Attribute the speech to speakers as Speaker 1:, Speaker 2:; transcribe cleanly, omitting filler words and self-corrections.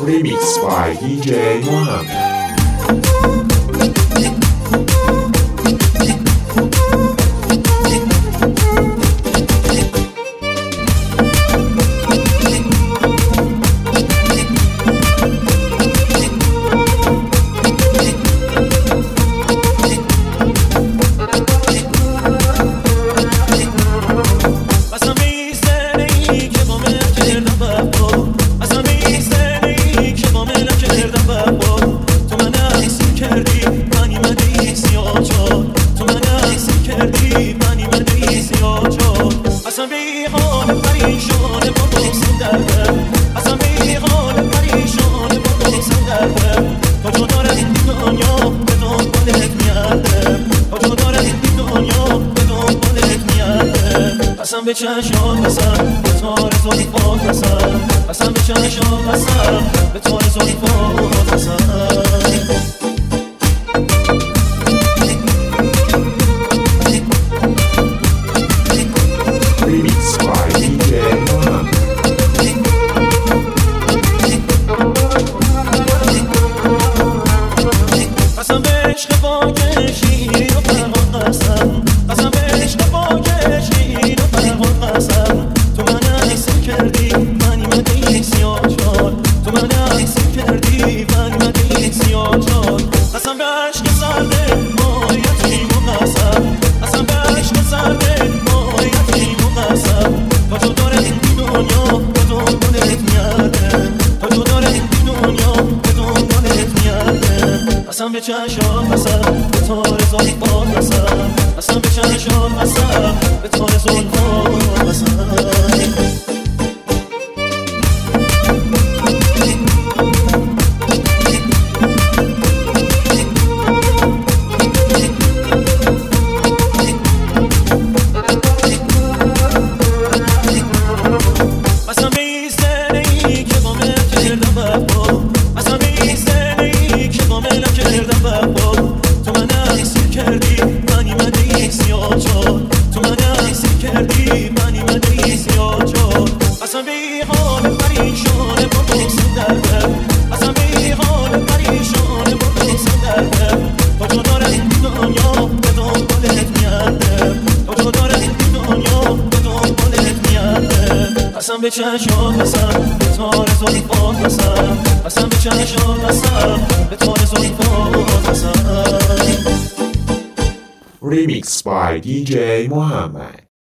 Speaker 1: Remix by DJ Mohammed.
Speaker 2: به چشم بسم به تار زلفات بسم قسم به چشم بسم به تار زلفات بسم
Speaker 1: Remix by DJ Mohammed.
Speaker 2: قسم به عشق باک شیرین و فرهاد قسم قسم به عشق باک شیرین و فرهاد قسم تو من عکس کردی منی مدی سیاه چال تو من عکس کردی منی مدی سیاه چال قسم به عشق سرده مایتی و قسم قسم به عشق سرده مایتی و قسم تا جو داره این دنیا به دنبالت میاده تا جو داره این دنیا به دنبالت میاده قسم به چشم قسم به تار زلفات قسم قسم به چشم قسم به تار زلفات قسم قسم به چشم قسم به تار زلفات قسم قسم به چشم قسم به تار زلفات قسم
Speaker 1: Remix by DJ Mohammed.